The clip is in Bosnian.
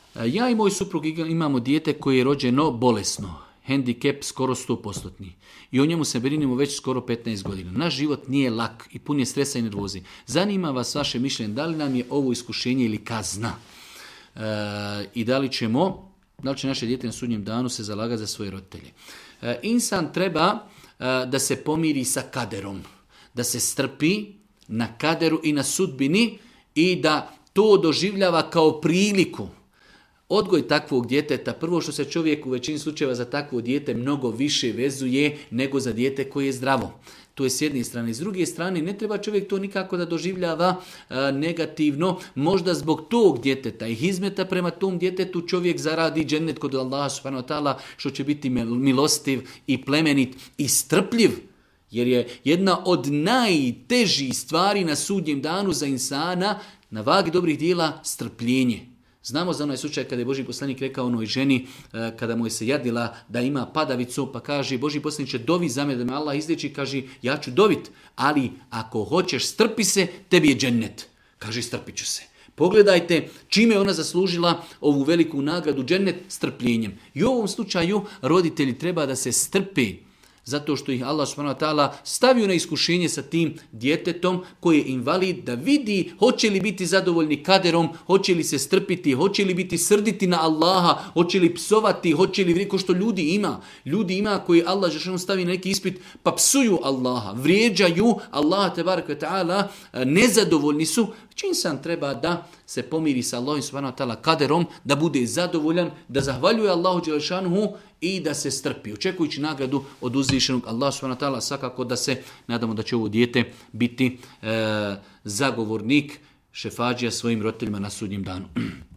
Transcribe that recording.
Ja i moj suprug imamo dijete koje je rođeno bolesno, hendikep skoro 100%. I o njemu se brinimo već skoro 15 godina. Naš život nije lak i pun je stresa i nervozi. Zanima vas vaše mišljenje, da li nam je ovo iskušenje ili kazna? I da li će naše dijete na sudnjem danu se zalagati za svoje roditelje? Insan treba da se pomiri sa kaderom, da se strpi na kaderu i na sudbini i da to doživljava kao priliku. Odgoj takvog djeteta, prvo što se čovjek u većini slučajeva za takvo dijete mnogo više vezuje nego za dijete koje je zdravo. To je s jedne strane. S druge strane, ne treba čovjek to nikako da doživljava negativno. Možda zbog tog djeteta i hizmeta prema tom djetetu čovjek zaradi džennet kod Allaha subhanahu wa ta'ala, što će biti milostiv i plemenit i strpljiv. Jer je jedna od najtežih stvari na sudnjem danu za insana na vagi dobrih djela strpljenje. Znamo za onaj slučaj kada je Božji poslanik rekao onoj ženi kada mu je se jadila da ima padavicu, pa kaže Božji poslaniče dovi za me da me Allah izliječi, kaže ja ću dovit, ali ako hoćeš strpi se, tebi je džennet. Kaže strpit ću se. Pogledajte čime je ona zaslužila ovu veliku nagradu džennet, strpljenjem. I u ovom slučaju roditelji treba da se strpe, zato što ih Allah subhanahu wa ta'ala stavio na iskušenje sa tim djetetom koji je invalid, da vidi hoće li biti zadovoljni kaderom, hoće li se strpiti, hoće li biti srditi na Allaha, hoće li psovati, hoće li ko što ljudi ima. Ljudi ima koji Allah stavi na neki ispit pa psuju Allaha, vrijeđaju Allaha tebareke ve ta'ala, nezadovoljni su. Čim sam treba da se pomiri sa Allahom subhanahu wa ta'ala kaderom, da bude zadovoljan, da zahvaljuje Allahu dželešanuhu i da se strpi. Očekujući nagradu od uzvišenog Allaha subhanahu wa ta'ala, svakako da se nadamo da će ovo dijete biti zagovornik šefadžija svojim roditeljima na sudnjem danu.